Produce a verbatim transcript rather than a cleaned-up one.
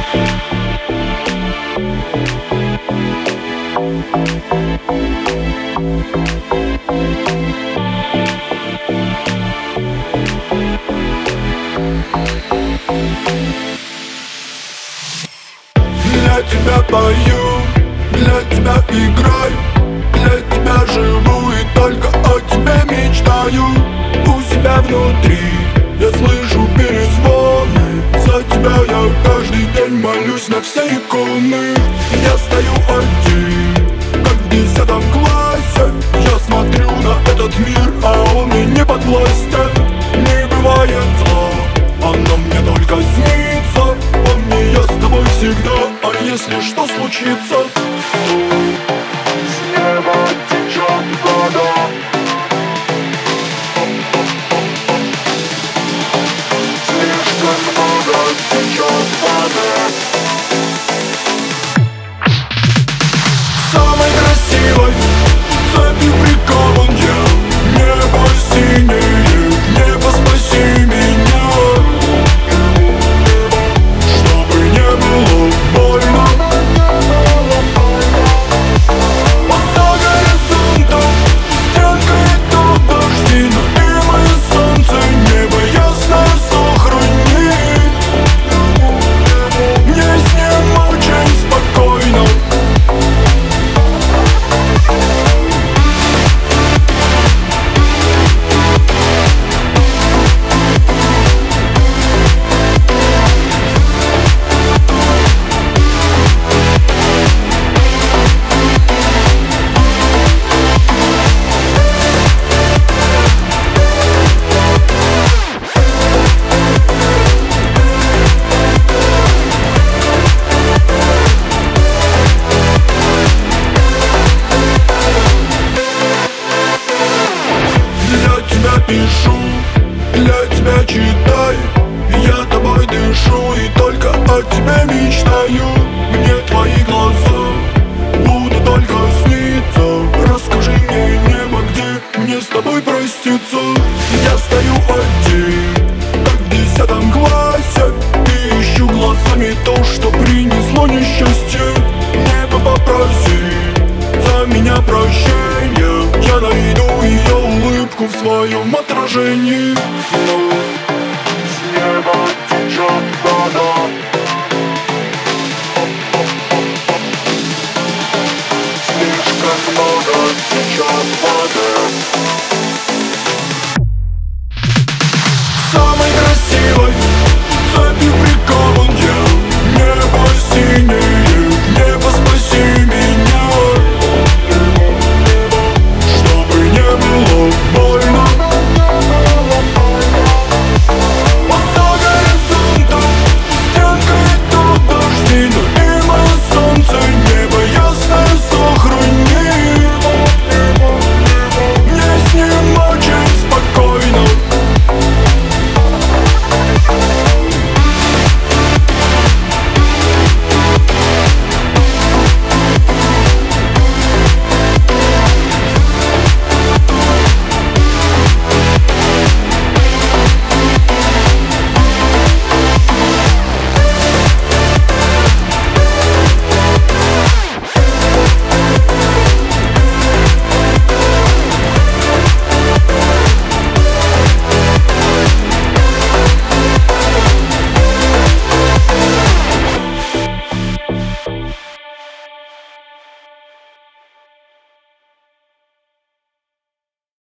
Для тебя пою, для тебя играю, для тебя живу и только о тебе мечтаю. У себя внутри я слышу перезвоны, за тебя я каждый день молюсь на все иконы. Я стою один, как в десятом классе, я смотрю на этот мир, а он мне не подвластен. Не бывает зла, оно мне только снится. Помни, я с тобой всегда, а если что случится, с неба течет вода. Слишком много течет воды. Самой красивой цепью прикован я. Небо синее, небо спаси меня, чтобы не было больно. За горизонтом стрелка идут дожди, но ты мое солнце, небо ясное сохрани. Мне с ним очень спокойно. Пишу, для тебя читаю, я тобой дышу и только о тебе мечтаю. Мне твои глаза будут только сниться. Расскажи мне, небо, где мне с тобой проститься. Я стою один, как в десятом классе, и ищу глазами то, что принесло несчастье. Небо, попроси за меня прощения, я найду ее улыбку в своем отражении.